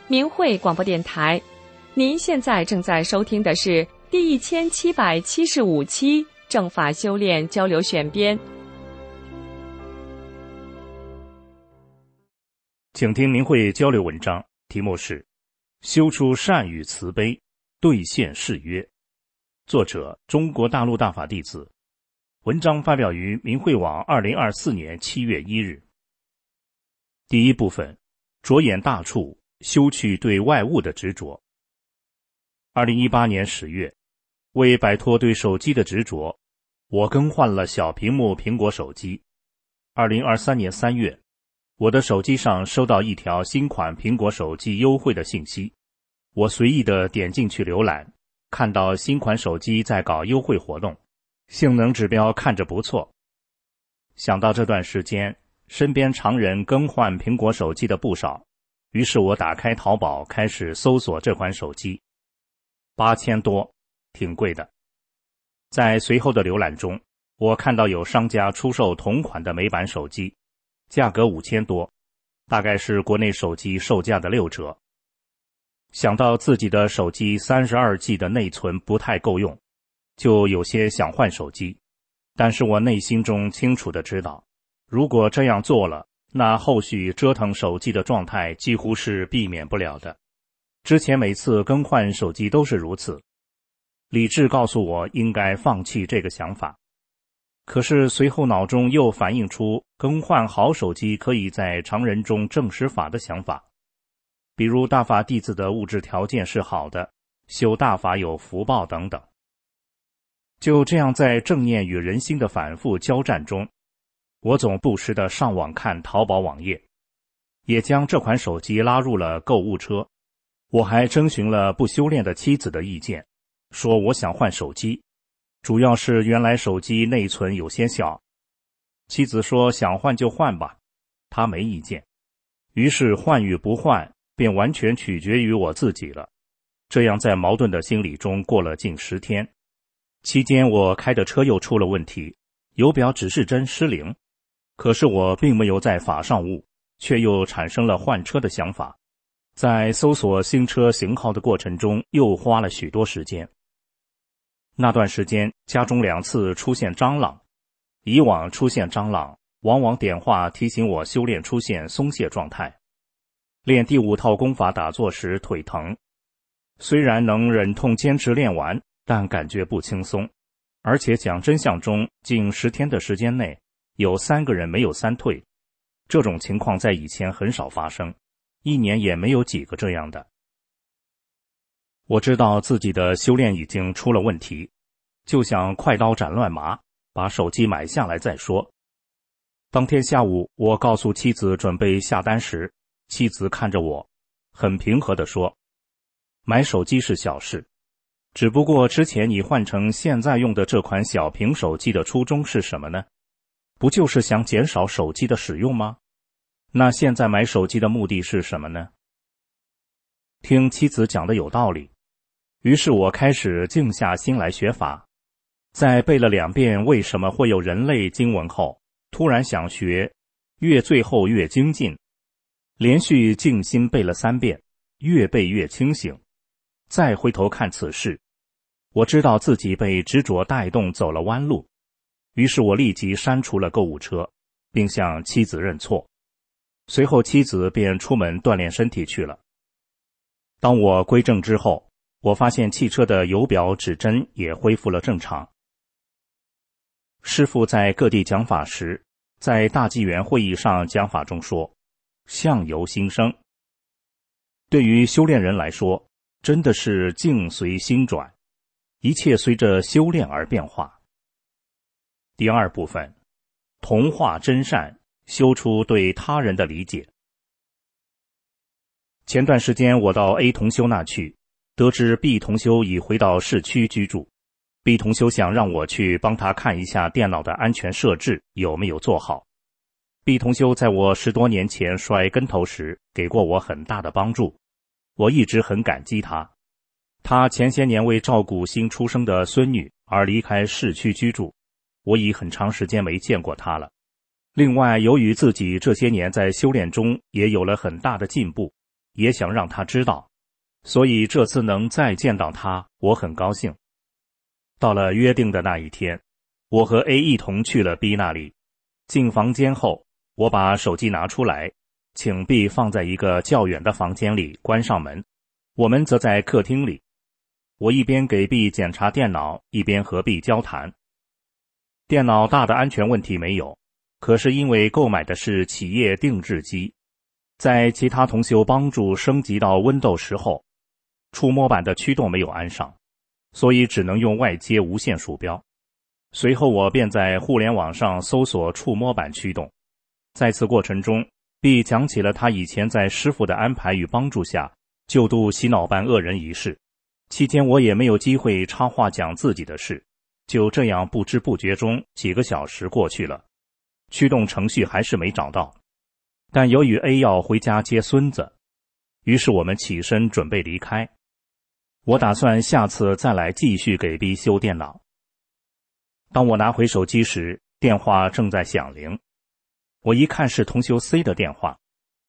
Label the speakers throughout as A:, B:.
A: 明慧广播电台。您现在正在收听的是第1775期正法修炼交流选编。
B: 请听明慧交流文章，题目是修出善与慈悲，兑现誓约。作者中国大陆大法弟子。文章发表于明慧网2024年7月1日。第一部分，着眼大处，修去对外物的执着。2018年10月，为摆脱对手机的执着，我更换了小屏幕苹果手机。2023年3月，我的手机上收到一条新款苹果手机优惠的信息，我随意地点进去浏览，看到新款手机在搞优惠活动，性能指标看着不错。想到这段时间身边常人更换苹果手机的不少，于是我打开淘宝开始搜索这款手机，8000多，挺贵的。在随后的浏览中，我看到有商家出售同款的美版手机，价格5000多，大概是国内手机售价的6折。想到自己的手机 32G 的内存不太够用，就有些想换手机，但是我内心中清楚地知道，如果这样做了，那后续折腾手机的状态几乎是避免不了的。之前每次更换手机都是如此，理智告诉我应该放弃这个想法。可是随后脑中又反映出更换好手机可以在常人中证实法的想法，比如大法弟子的物质条件是好的，修大法有福报等等。就这样在正念与人心的反复交战中，我总不时地上网看淘宝网页，也将这款手机拉入了购物车。我还征询了不修炼的妻子的意见，说我想换手机，主要是原来手机内存有些小。妻子说想换就换吧，她没意见。于是换与不换便完全取决于我自己了。这样在矛盾的心理中过了近10天。期间我开的车又出了问题，油表指示针失灵。可是我并没有在法上悟，却又产生了换车的想法。在搜索新车型号的过程中又花了许多时间。那段时间家中2次出现蟑螂，以往出现蟑螂往往点化提醒我修炼出现松懈状态。练第5套功法打坐时腿疼，虽然能忍痛坚持练完，但感觉不轻松。而且讲真相中近10天的时间内有3个人没有3退，这种情况在以前很少发生，1年也没有几个这样的。我知道自己的修炼已经出了问题，就想快刀斩乱麻，把手机买下来再说。当天下午我告诉妻子准备下单时，妻子看着我很平和地说，买手机是小事，只不过之前你换成现在用的这款小屏手机的初衷是什么呢？不就是想减少手机的使用吗？那现在买手机的目的是什么呢？听妻子讲的有道理，于是我开始静下心来学法。在背了2遍为什么会有人类经文后，突然想学，越最后越精进。连续静心背了3遍，越背越清醒。再回头看此事，我知道自己被执着带动走了弯路，于是我立即删除了购物车，并向妻子认错。随后妻子便出门锻炼身体去了。当我归正之后，我发现汽车的油表指针也恢复了正常。师父在各地讲法时，在大纪元会议上讲法中说，相由心生。对于修炼人来说，真的是境随心转，一切随着修炼而变化。第2部分，同化真善，修出对他人的理解。前段时间我到 A 同修那去，得知 B 同修已回到市区居住。B 同修想让我去帮他看一下电脑的安全设置有没有做好。B 同修在我10多年前摔跟头时给过我很大的帮助，我一直很感激他。他前些年为照顾新出生的孙女而离开市区居住，我已很长时间没见过他了。另外，由于自己这些年在修炼中也有了很大的进步， 也想让他知道，所以这次能再见到他，我很高兴。到了约定的那一天，我和 A 一同去了 B 那里。进房间后，我把手机拿出来，请 B 放在一个较远的房间里，关上门。我们则在客厅里。我一边给 B 检查电脑，一边和 B 交谈。电脑大的安全问题没有，可是因为购买的是企业定制机，在其他同修帮助升级到 Windows 后，触摸板的驱动没有安上，所以只能用外接无线鼠标。随后我便在互联网上搜索触摸板驱动。在此过程中， B 讲起了他以前在师父的安排与帮助下救度洗脑班恶人一事。期间我也没有机会插话讲自己的事，就这样不知不觉中几个小时过去了，驱动程序还是没找到。但由于 A 要回家接孙子，于是我们起身准备离开。我打算下次再来继续给 B 修电脑。当我拿回手机时，电话正在响铃。我一看是同修 C 的电话。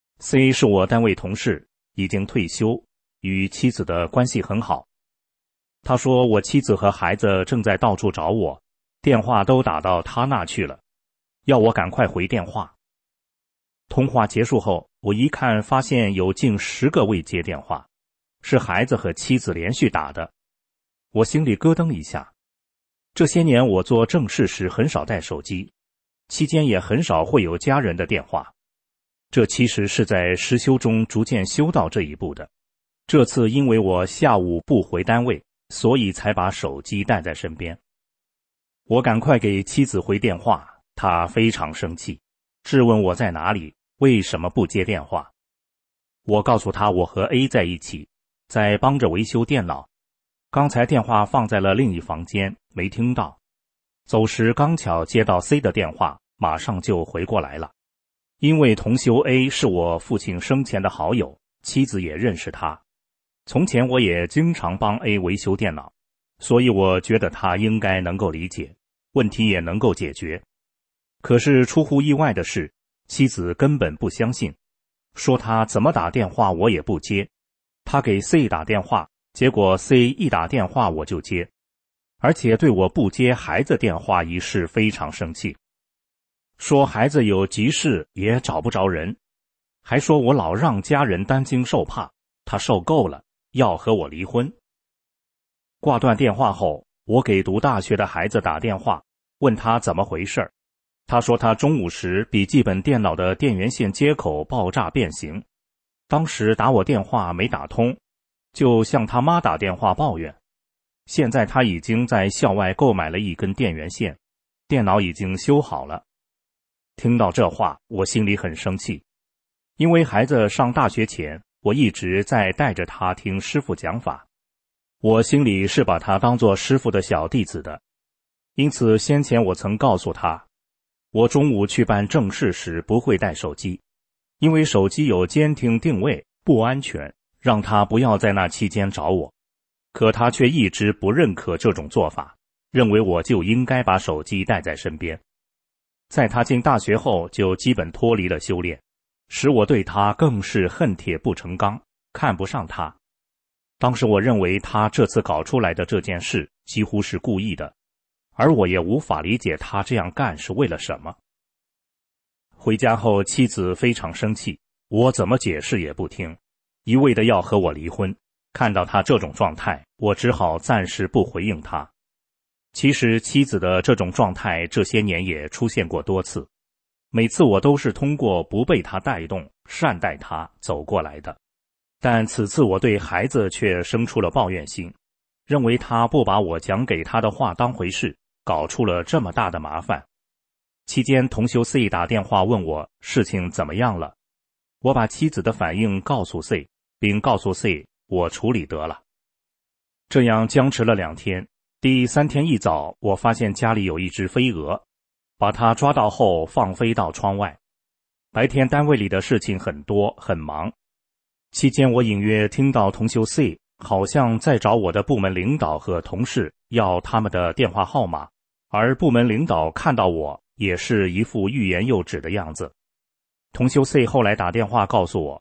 B: C 是我单位同事，已经退休，与妻子的关系很好。他说我妻子和孩子正在到处找我，电话都打到他那去了，要我赶快回电话。通话结束后，我一看发现有近10个未接电话，是孩子和妻子连续打的。我心里咯噔一下。这些年我做正事时很少带手机，期间也很少会有家人的电话。这其实是在实修中逐渐修到这一步的。这次因为我下午不回单位，所以才把手机带在身边。我赶快给妻子回电话，她非常生气，质问我在哪里，为什么不接电话。我告诉她我和 A 在一起，在帮着维修电脑，刚才电话放在了另一房间，没听到。走时刚巧接到 C 的电话，马上就回过来了。因为同修 A 是我父亲生前的好友，妻子也认识他。从前我也经常帮 A 维修电脑，所以我觉得他应该能够理解，问题也能够解决。可是出乎意外的是，妻子根本不相信，说他怎么打电话我也不接。他给 C 打电话，结果 C 一打电话我就接，而且对我不接孩子电话一事非常生气，说孩子有急事也找不着人，还说我老让家人担惊受怕，他受够了，要和我离婚。挂断电话后，我给读大学的孩子打电话，问他怎么回事。他说他中午时笔记本电脑的电源线接口爆炸变形，当时打我电话没打通，就向他妈打电话抱怨。现在他已经在校外购买了一根电源线，电脑已经修好了。听到这话，我心里很生气，因为孩子上大学前，我一直在带着他听师父讲法，我心里是把他当作师父的小弟子的。因此先前我曾告诉他，我中午去办正事时不会带手机，因为手机有监听定位，不安全，让他不要在那期间找我。可他却一直不认可这种做法，认为我就应该把手机带在身边。在他进大学后，就基本脱离了修炼，使我对他更是恨铁不成钢，看不上他。当时我认为他这次搞出来的这件事几乎是故意的，而我也无法理解他这样干是为了什么。回家后，妻子非常生气，我怎么解释也不听，一味的要和我离婚。看到他这种状态，我只好暂时不回应他。其实妻子的这种状态这些年也出现过多次，每次我都是通过不被他带动，善待他走过来的。但此次我对孩子却生出了抱怨心，认为他不把我讲给他的话当回事，搞出了这么大的麻烦。期间同修 C 打电话问我事情怎么样了，我把妻子的反应告诉 C， 并告诉 C 我处理得了。这样僵持了2天，第3天一早，我发现家里有一只飞蛾，把它抓到后放飞到窗外。白天单位里的事情很多，很忙。期间我隐约听到同修 C 好像在找我的部门领导和同事要他们的电话号码，而部门领导看到我也是一副欲言又止的样子。同修 C 后来打电话告诉我，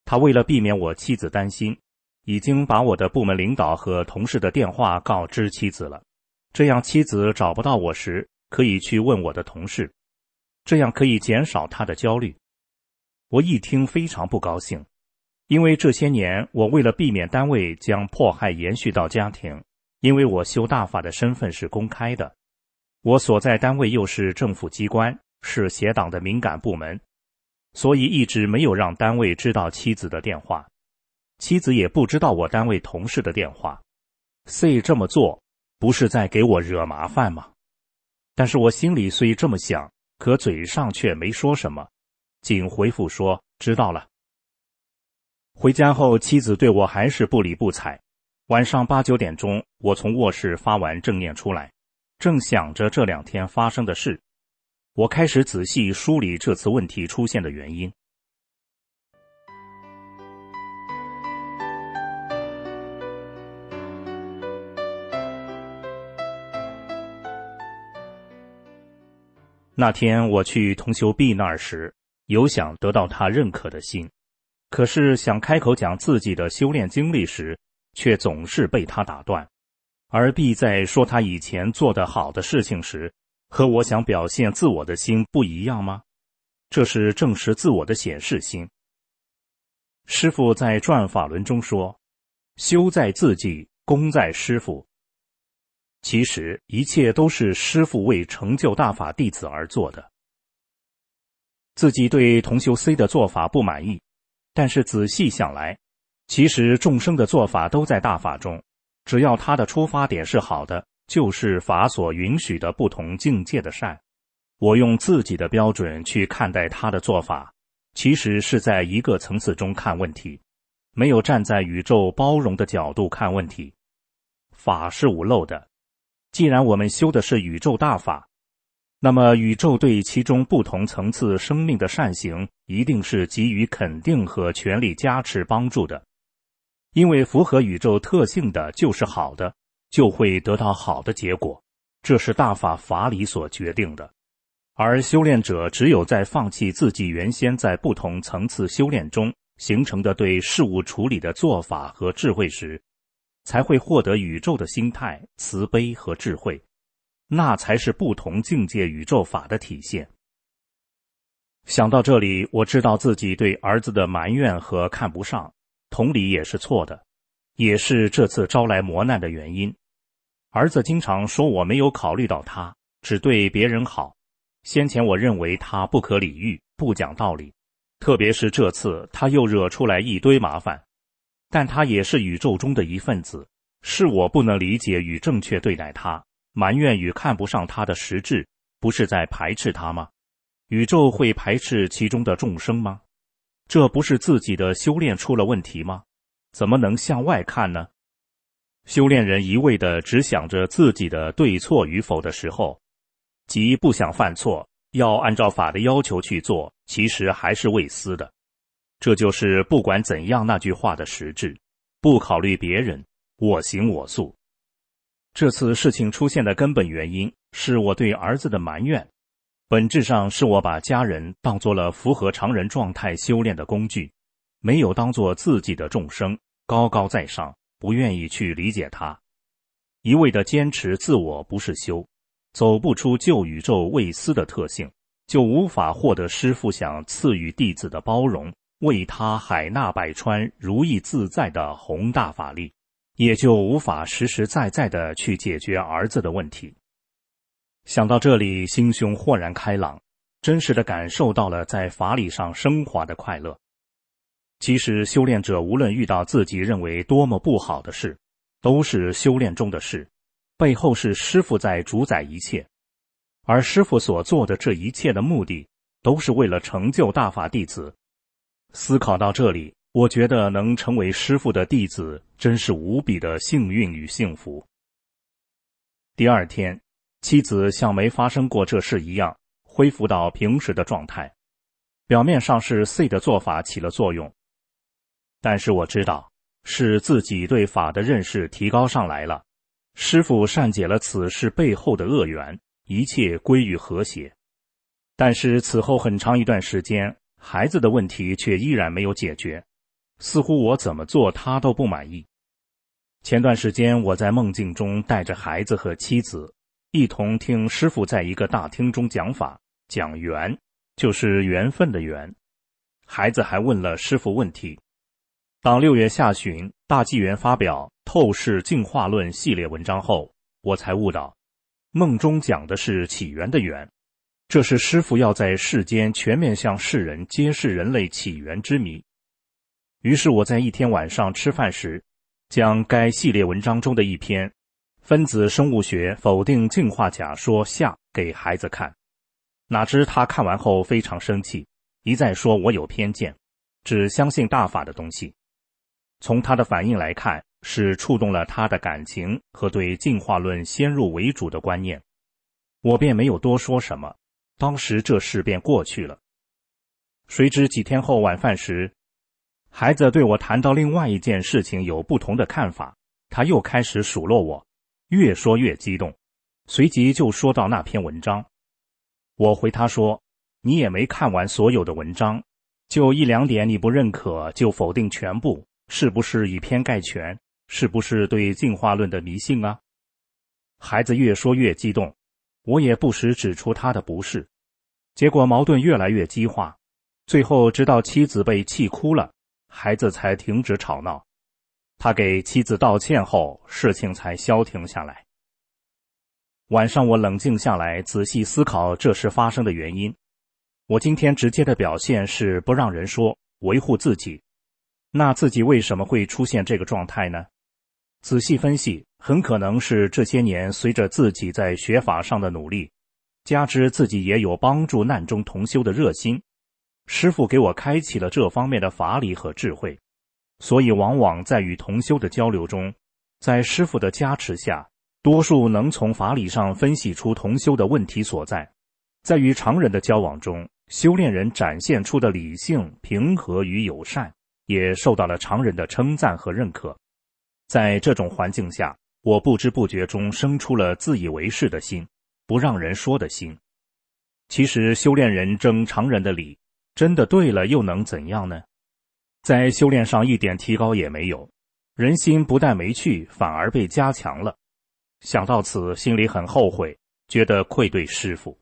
B: 他为了避免我妻子担心，已经把我的部门领导和同事的电话告知妻子了，这样妻子找不到我时，可以去问我的同事，这样可以减少他的焦虑。我一听非常不高兴，因为这些年我为了避免单位将迫害延续到家庭，因为我修大法的身份是公开的，我所在单位又是政府机关，是协党的敏感部门，所以一直没有让单位知道妻子的电话，妻子也不知道我单位同事的电话。C 这么做不是在给我惹麻烦吗？但是我心里虽这么想，可嘴上却没说什么，仅回复说知道了。回家后，妻子对我还是不理不睬。晚上8、9点钟，我从卧室发完正念出来，正想着这2天发生的事，我开始仔细梳理这次问题出现的原因。那天我去同修 B 那儿时，有想得到他认可的心，可是想开口讲自己的修炼经历时，却总是被他打断。而 B 在说他以前做得好的事情时，和我想表现自我的心不一样吗？这是证实自我的显示心。师父在转法轮中说，修在自己，功在师父。其实一切都是师父为成就大法弟子而做的。自己对同修 C 的做法不满意，但是仔细想来，其实众生的做法都在大法中，只要他的出发点是好的，就是法所允许的不同境界的善。我用自己的标准去看待他的做法，其实是在一个层次中看问题，没有站在宇宙包容的角度看问题。法是无漏的，既然我们修的是宇宙大法，那么宇宙对其中不同层次生命的善行一定是给予肯定和全力加持帮助的，因为符合宇宙特性的就是好的，就会得到好的结果，这是大法法理所决定的。而修炼者只有在放弃自己原先在不同层次修炼中形成的对事物处理的做法和智慧时，才会获得宇宙的心态、慈悲和智慧，那才是不同境界宇宙法的体现。想到这里，我知道自己对儿子的埋怨和看不上，同理也是错的，也是这次招来磨难的原因。儿子经常说我没有考虑到他，只对别人好。先前我认为他不可理喻，不讲道理，特别是这次他又惹出来一堆麻烦。但他也是宇宙中的一份子，是我不能理解与正确对待他，埋怨与看不上他的实质，不是在排斥他吗？宇宙会排斥其中的众生吗？这不是自己的修炼出了问题吗？怎么能向外看呢？修炼人一味地只想着自己的对错与否的时候，即不想犯错，要按照法的要求去做，其实还是未思的。这就是不管怎样那句话的实质，不考虑别人，我行我素。这次事情出现的根本原因是我对儿子的埋怨，本质上是我把家人当作了符合常人状态修炼的工具，没有当作自己的众生，高高在上，不愿意去理解他。一味地坚持自我不是修，走不出旧宇宙未思的特性，就无法获得师父想赐予弟子的包容，为他海纳百川、如意自在的宏大法力，也就无法实实在在地去解决儿子的问题。想到这里，心胸豁然开朗，真实地感受到了在法理上升华的快乐。其实修炼者无论遇到自己认为多么不好的事，都是修炼中的事，背后是师父在主宰一切，而师父所做的这一切的目的，都是为了成就大法弟子。思考到这里，我觉得能成为师父的弟子，真是无比的幸运与幸福。第二天，妻子像没发生过这事一样，恢复到平时的状态。表面上是 C 的做法起了作用，但是我知道，是自己对法的认识提高上来了。师父善解了此事背后的恶缘，一切归于和谐。但是此后很长一段时间，孩子的问题却依然没有解决， 似乎我怎么做他都不满意。前段时间我在梦境中带着孩子和妻子一同听师父在一个大厅中讲法，讲缘，就是缘分的缘。孩子还问了师父问题。当6月下旬大纪元发表《透视进化论》系列文章后，我才悟到，梦中讲的是起源的源，这是师父要在世间全面向世人揭示人类起源之谜。于是我在一天晚上吃饭时，将该系列文章中的一篇《分子生物学否定进化假说下》给孩子看。哪知他看完后非常生气，一再说我有偏见，只相信大法的东西。从他的反应来看，是触动了他的感情和对进化论先入为主的观念。我便没有多说什么，当时这事便过去了。谁知几天后晚饭时，孩子对我谈到另外一件事情有不同的看法，他又开始数落我，越说越激动，随即就说到那篇文章。我回他说，你也没看完所有的文章，就1、2点你不认可就否定全部，是不是以偏概全？是不是对进化论的迷信啊？孩子越说越激动，我也不时指出他的不是，结果矛盾越来越激化，最后直到妻子被气哭了，孩子才停止吵闹。他给妻子道歉后，事情才消停下来。晚上我冷静下来，仔细思考这事发生的原因。我今天直接的表现是不让人说，维护自己。那自己为什么会出现这个状态呢？仔细分析，很可能是这些年随着自己在学法上的努力，加之自己也有帮助难中同修的热心，师父给我开启了这方面的法理和智慧，所以往往在与同修的交流中，在师父的加持下，多数能从法理上分析出同修的问题所在。在与常人的交往中，修炼人展现出的理性、平和与友善，也受到了常人的称赞和认可。在这种环境下，我不知不觉中生出了自以为是的心，不让人说的心。其实修炼人争常人的理，真的对了又能怎样呢？在修炼上一点提高也没有，人心不但没去，反而被加强了。想到此，心里很后悔，觉得愧对师父。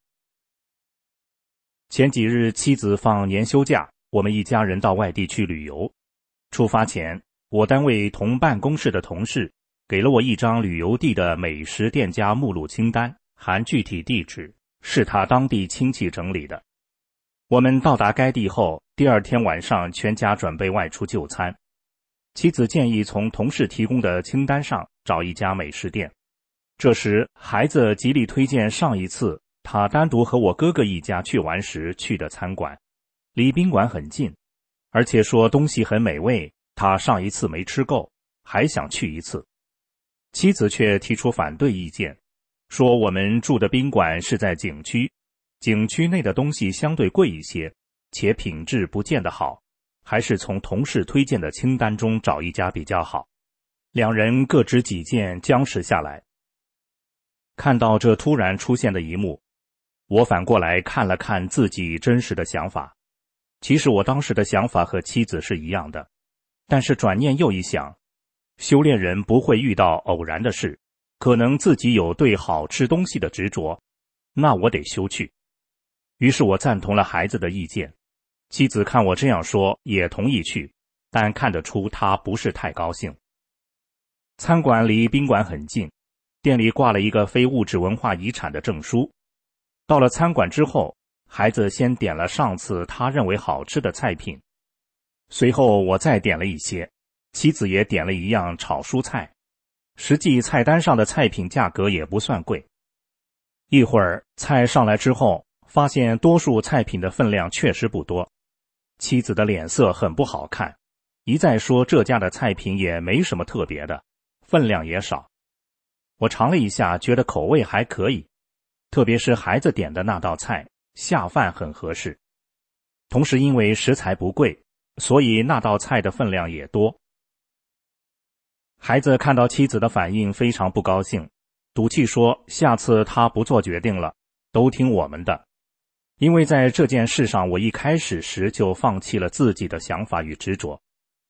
B: 前几日妻子放年休假，我们一家人到外地去旅游。出发前，我单位同办公室的同事给了我一张旅游地的美食店家目录清单，含具体地址，是他当地亲戚整理的。我们到达该地后，第二天晚上全家准备外出就餐。妻子建议从同事提供的清单上找一家美食店。这时孩子极力推荐上一次他单独和我哥哥一家去玩时去的餐馆，离宾馆很近，而且说东西很美味，他上一次没吃够，还想去一次。妻子却提出反对意见，说我们住的宾馆是在景区，景区内的东西相对贵一些，且品质不见得好，还是从同事推荐的清单中找一家比较好。两人各执己见，僵持下来。看到这突然出现的一幕，我反过来看了看自己真实的想法。其实我当时的想法和妻子是一样的，但是转念又一想，修炼人不会遇到偶然的事，可能自己有对好吃东西的执着，那我得修去。于是我赞同了孩子的意见，妻子看我这样说也同意去，但看得出她不是太高兴。餐馆离宾馆很近，店里挂了一个非物质文化遗产的证书。到了餐馆之后，孩子先点了上次他认为好吃的菜品，随后我再点了一些，妻子也点了一样炒蔬菜，实际菜单上的菜品价格也不算贵。一会儿菜上来之后，发现多数菜品的分量确实不多，妻子的脸色很不好看，一再说这家的菜品也没什么特别的，分量也少。我尝了一下，觉得口味还可以，特别是孩子点的那道菜，下饭很合适。同时因为食材不贵，所以那道菜的分量也多。孩子看到妻子的反应非常不高兴，赌气说下次他不做决定了，都听我们的。因为在这件事上我一开始时就放弃了自己的想法与执着，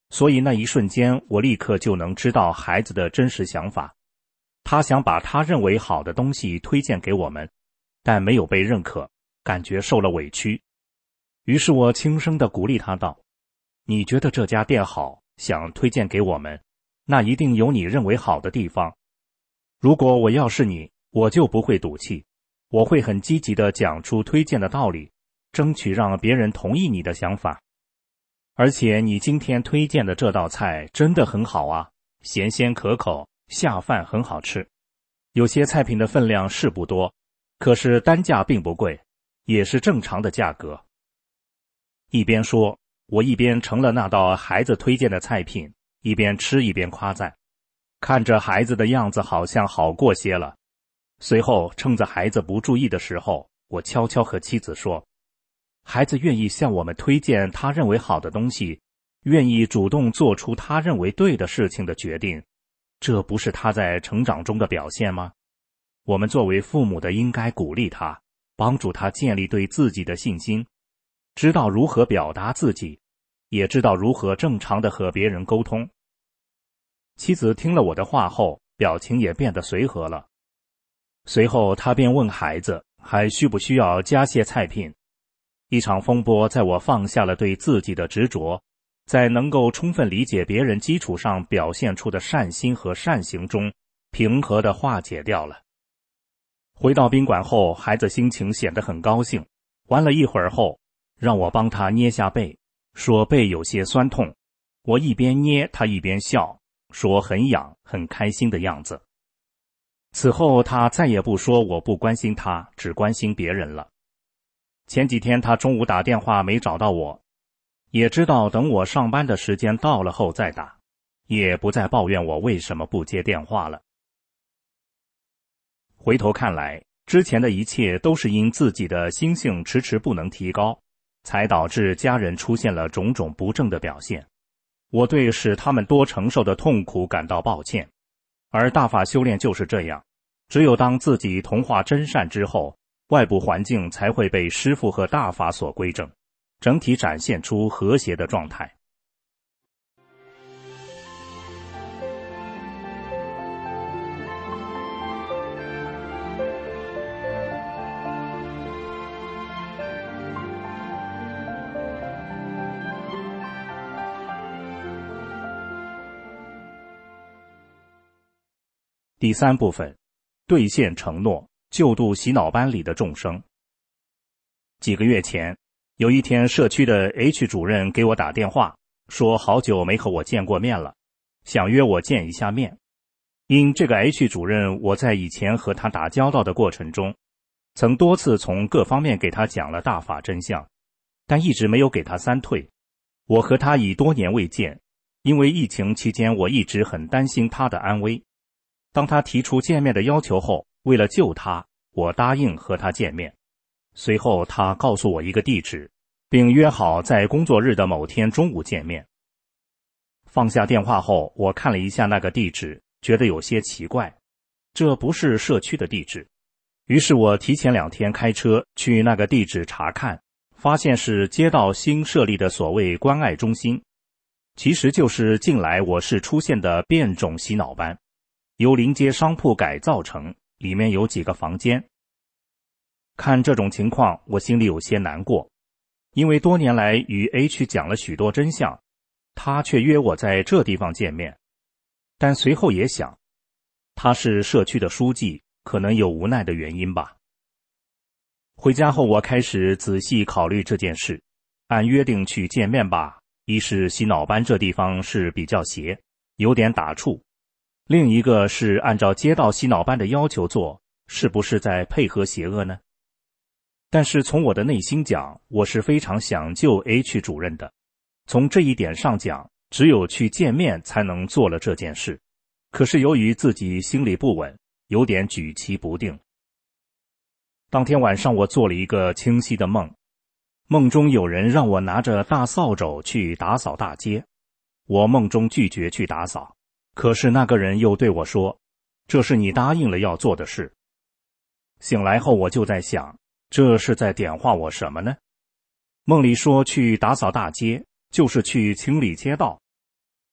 B: 所以那一瞬间，我立刻就能知道孩子的真实想法。他想把他认为好的东西推荐给我们，但没有被认可，感觉受了委屈。于是我轻声地鼓励他道：你觉得这家店好，想推荐给我们，那一定有你认为好的地方。如果我要是你，我就不会赌气，我会很积极地讲出推荐的道理，争取让别人同意你的想法。而且你今天推荐的这道菜真的很好啊，咸鲜可口，下饭很好吃。有些菜品的分量是不多，可是单价并不贵，也是正常的价格。一边说，我一边盛了那道孩子推荐的菜品，一边吃一边夸赞，看着孩子的样子好像好过些了。随后趁着孩子不注意的时候，我悄悄和妻子说，孩子愿意向我们推荐他认为好的东西，愿意主动做出他认为对的事情的决定，这不是他在成长中的表现吗？我们作为父母的应该鼓励他，帮助他建立对自己的信心，知道如何表达自己，也知道如何正常地和别人沟通。妻子听了我的话后，表情也变得随和了。随后他便问孩子还需不需要加些菜品。一场风波在我放下了对自己的执着，在能够充分理解别人基础上表现出的善心和善行中，平和地化解掉了。回到宾馆后，孩子心情显得很高兴，玩了一会儿后，让我帮他捏下背，说背有些酸痛。我一边捏，他一边笑，说很痒，很开心的样子。此后他再也不说我不关心他，只关心别人了。前几天他中午打电话没找到我，也知道等我上班的时间到了后再打，也不再抱怨我为什么不接电话了。回头看来，之前的一切都是因自己的心性迟迟不能提高，才导致家人出现了种种不正的表现。我对使他们多承受的痛苦感到抱歉。而大法修炼就是这样，只有当自己同化真善之后，外部环境才会被师父和大法所规正，整体展现出和谐的状态。第三部分，兑现承诺，救度洗脑班里的众生。几个月前，有一天社区的 H 主任给我打电话，说好久没和我见过面了，想约我见一下面。因这个 H 主任，我在以前和他打交道的过程中，曾多次从各方面给他讲了大法真相，但一直没有给他三退。我和他已多年未见，因为疫情期间我一直很担心他的安危。当他提出见面的要求后，为了救他，我答应和他见面。随后他告诉我一个地址，并约好在工作日的某天中午见面。放下电话后，我看了一下那个地址，觉得有些奇怪，这不是社区的地址。于是我提前2天开车去那个地址查看，发现是街道新设立的所谓关爱中心，其实就是近来我市出现的变种洗脑班，由临街商铺改造成，里面有几个房间。看这种情况，我心里有些难过，因为多年来与 H 讲了许多真相，他却约我在这地方见面。但随后也想，他是社区的书记，可能有无奈的原因吧。回家后，我开始仔细考虑这件事，按约定去见面吧。一是洗脑班这地方是比较邪，有点打怵。另一个是按照街道洗脑班的要求做，是不是在配合邪恶呢？但是从我的内心讲，我是非常想救 H 主任的。从这一点上讲，只有去见面才能做了这件事。可是由于自己心里不稳，有点举棋不定。当天晚上我做了一个清晰的梦，梦中有人让我拿着大扫帚去打扫大街，我梦中拒绝去打扫。可是那个人又对我说，这是你答应了要做的事。醒来后我就在想，这是在点化我什么呢？梦里说去打扫大街，就是去清理街道，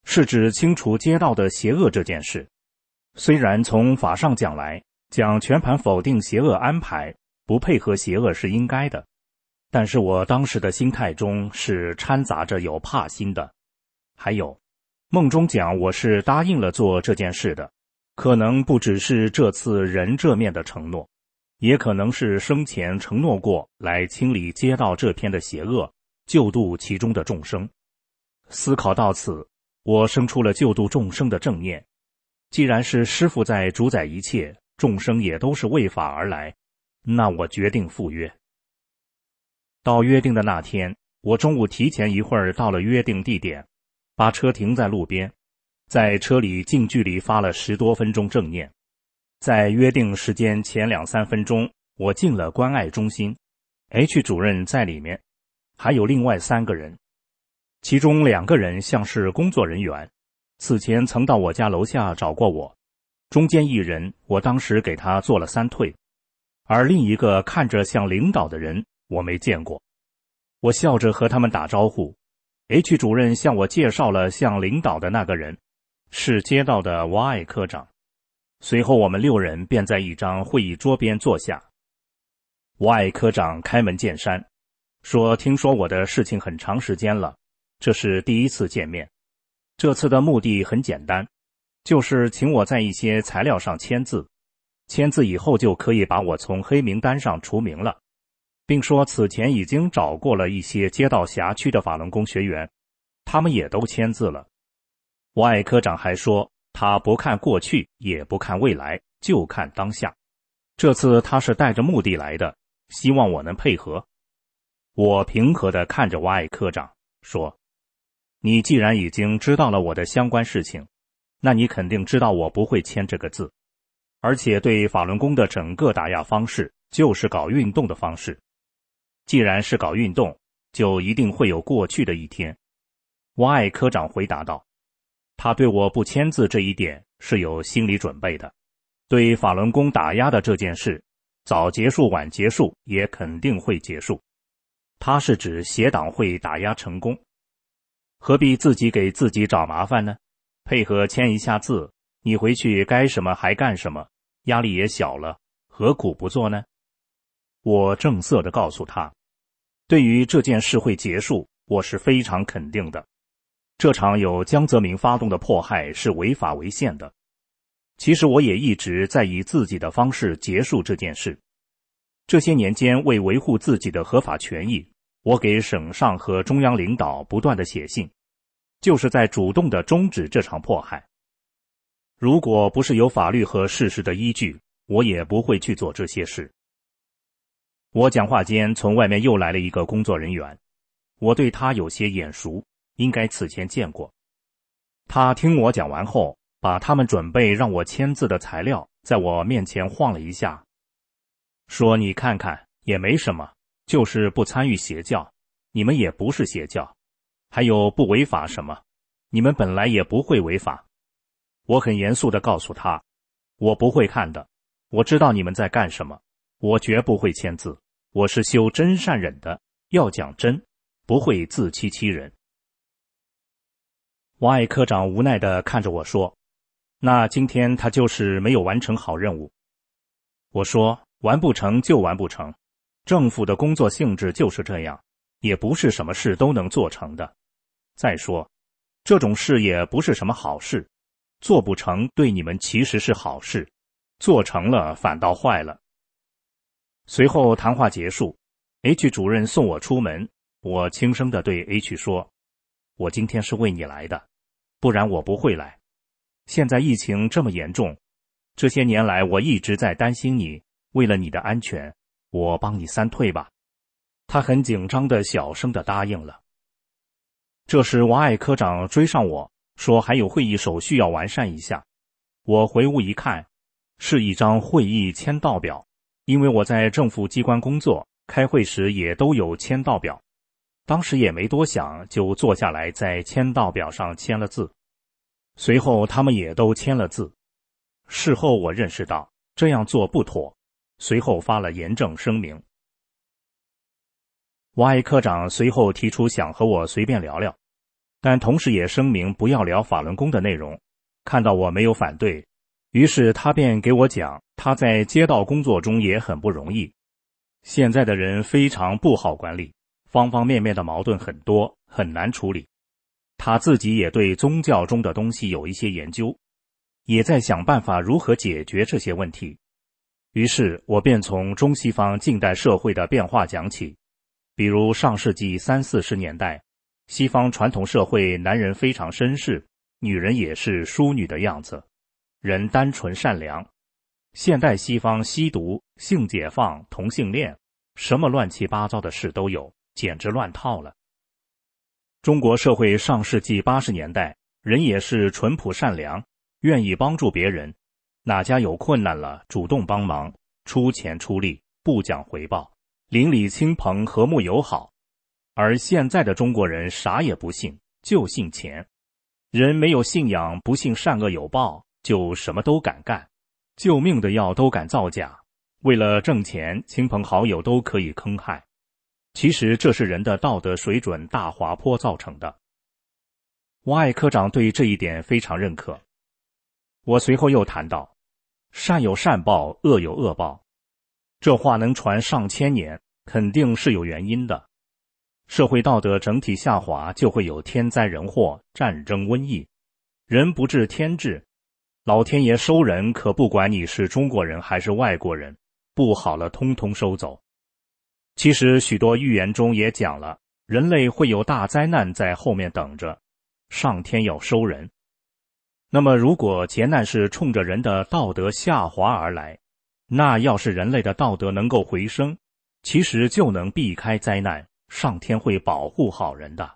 B: 是指清除街道的邪恶这件事。虽然从法上讲来，讲全盘否定邪恶安排，不配合邪恶是应该的，但是我当时的心态中是掺杂着有怕心的。还有，梦中讲我是答应了做这件事的，可能不只是这次人这面的承诺，也可能是生前承诺过来清理街道这片的邪恶，救度其中的众生。思考到此，我生出了救度众生的正念。既然是师父在主宰一切，众生也都是为法而来，那我决定赴约。到约定的那天，我中午提前一会儿到了约定地点，把车停在路边，在车里近距离发了10多分钟正念。在约定时间前2-3分钟，我进了关爱中心， H 主任在里面，还有另外3个人，其中2个人像是工作人员，此前曾到我家楼下找过我，中间1人我当时给他做了3退，而另一个看着像领导的人我没见过。我笑着和他们打招呼， H 主任向我介绍了像领导的那个人，是街道的 Y 科长。随后我们6人便在一张会议桌边坐下。 Y 科长开门见山说，听说我的事情很长时间了，这是第一次见面。这次的目的很简单，就是请我在一些材料上签字，签字以后就可以把我从黑名单上除名了，并说此前已经找过了一些街道辖区的法轮功学员，他们也都签字了。Y 科长还说，他不看过去也不看未来，就看当下。这次他是带着目的来的，希望我能配合。我平和地看着 Y 科长说，你既然已经知道了我的相关事情，那你肯定知道我不会签这个字，而且对法轮功的整个打压方式就是搞运动的方式。既然是搞运动，就一定会有过去的一天。 Y 科长回答道，他对我不签字这一点是有心理准备的，对法轮功打压的这件事，早结束晚结束也肯定会结束。他是指邪党会打压成功，何必自己给自己找麻烦呢？配合签一下字，你回去该什么还干什么，压力也小了，何苦不做呢？我正色地告诉他，对于这件事会结束，我是非常肯定的。这场由江泽民发动的迫害是违法违宪的。其实我也一直在以自己的方式结束这件事。这些年间，为维护自己的合法权益，我给省上和中央领导不断地写信，就是在主动地终止这场迫害。如果不是有法律和事实的依据，我也不会去做这些事。我讲话间，从外面又来了一个工作人员，我对他有些眼熟，应该此前见过。他听我讲完后，把他们准备让我签字的材料在我面前晃了一下，说，你看看，也没什么，就是不参与邪教，你们也不是邪教，还有不违法什么，你们本来也不会违法。我很严肃地告诉他，我不会看的，我知道你们在干什么，我绝不会签字，我是修真善忍的，要讲真，不会自欺欺人。Y 科长无奈地看着我说，那今天他就是没有完成好任务。我说，完不成就完不成，政府的工作性质就是这样，也不是什么事都能做成的。再说，这种事也不是什么好事，做不成对你们其实是好事，做成了反倒坏了。随后谈话结束， H 主任送我出门，我轻声地对 H 说，我今天是为你来的，不然我不会来。现在疫情这么严重，这些年来我一直在担心你，为了你的安全，我帮你3退吧。他很紧张地小声地答应了。这时Y科长追上我，说还有会议手续要完善一下。我回屋一看，是一张会议签到表，因为我在政府机关工作，开会时也都有签到表。当时也没多想，就坐下来在签到表上签了字。随后他们也都签了字。事后我认识到这样做不妥，随后发了严正声明。Y 科长随后提出想和我随便聊聊， 但同时也声明不要聊法轮功的内容。看到我没有反对，于是他便给我讲，他在街道工作中也很不容易。现在的人非常不好管理，方方面面的矛盾很多，很难处理。他自己也对宗教中的东西有一些研究，也在想办法如何解决这些问题。于是我便从中西方近代社会的变化讲起，比如上世纪30、40年代，西方传统社会男人非常绅士，女人也是淑女的样子，人单纯善良。现代西方吸毒、性解放、同性恋，什么乱七八糟的事都有，简直乱套了。中国社会上世纪80年代，人也是淳朴善良，愿意帮助别人，哪家有困难了主动帮忙，出钱出力，不讲回报，邻里亲朋和睦友好。而现在的中国人啥也不信，就信钱。人没有信仰，不信善恶有报，就什么都敢干，救命的药都敢造假，为了挣钱，亲朋好友都可以坑害。其实这是人的道德水准大滑坡造成的。王爱科长对这一点非常认可。我随后又谈到，善有善报，恶有恶报，这话能传上千年，肯定是有原因的。社会道德整体下滑，就会有天灾人祸、战争、瘟疫。人不治天治，老天爷收人，可不管你是中国人还是外国人，不好了通通收走。其实许多预言中也讲了，人类会有大灾难在后面等着，上天要收人。那么如果劫难是冲着人的道德下滑而来，那要是人类的道德能够回升，其实就能避开灾难，上天会保护好人的。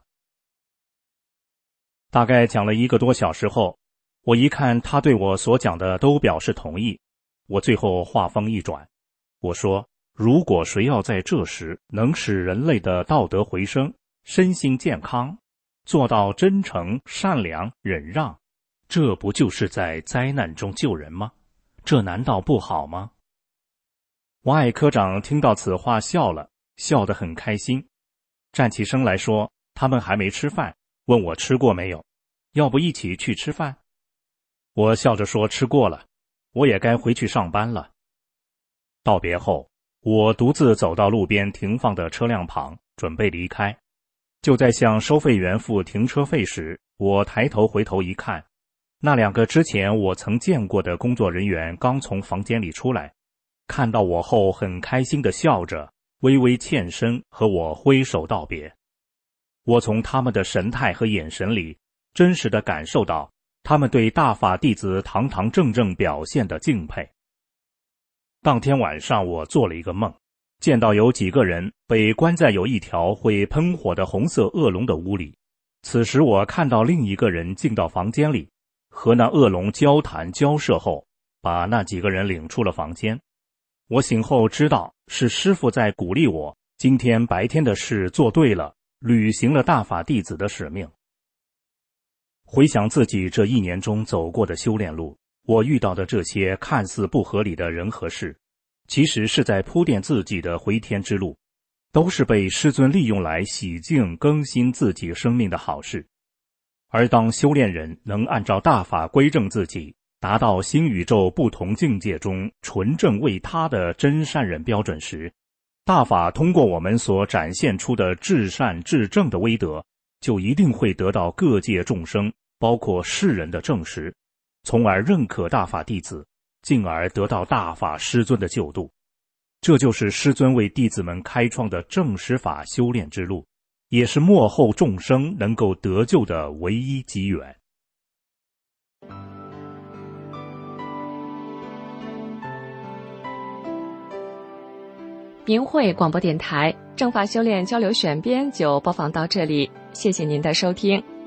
B: 大概讲了1个多小时后，我一看他对我所讲的都表示同意，我最后话锋一转，我说，如果谁要在这时能使人类的道德回升，身心健康，做到真诚、善良、忍让，这不就是在灾难中救人吗？这难道不好吗？王爱科长听到此话笑了，笑得很开心，站起身来说，他们还没吃饭，问我吃过没有，要不一起去吃饭？我笑着说吃过了，我也该回去上班了。道别后，我独自走到路边停放的车辆旁，准备离开。就在向收费员付停车费时，我抬头回头一看，那2个之前我曾见过的工作人员刚从房间里出来，看到我后很开心地笑着，微微欠身和我挥手道别。我从他们的神态和眼神里，真实地感受到他们对大法弟子堂堂正正表现的敬佩。当天晚上我做了一个梦，见到有几个人被关在有一条会喷火的红色恶龙的屋里。此时我看到另一个人进到房间里，和那恶龙交谈交涉后，把那几个人领出了房间。我醒后知道是师父在鼓励我，今天白天的事做对了，履行了大法弟子的使命。回想自己这1年中走过的修炼路，我遇到的这些看似不合理的人和事，其实是在铺垫自己的回天之路，都是被师尊利用来洗净更新自己生命的好事。而当修炼人能按照大法归正自己，达到新宇宙不同境界中纯正为他的真善人标准时，大法通过我们所展现出的至善至正的威德，就一定会得到各界众生，包括世人的证实，从而认可大法弟子，进而得到大法师尊的救度。这就是师尊为弟子们开创的正实法修炼之路，也是末后众生能够得救的唯一机缘。
A: 明慧广播电台正法修炼交流选编就播放到这里，谢谢您的收听。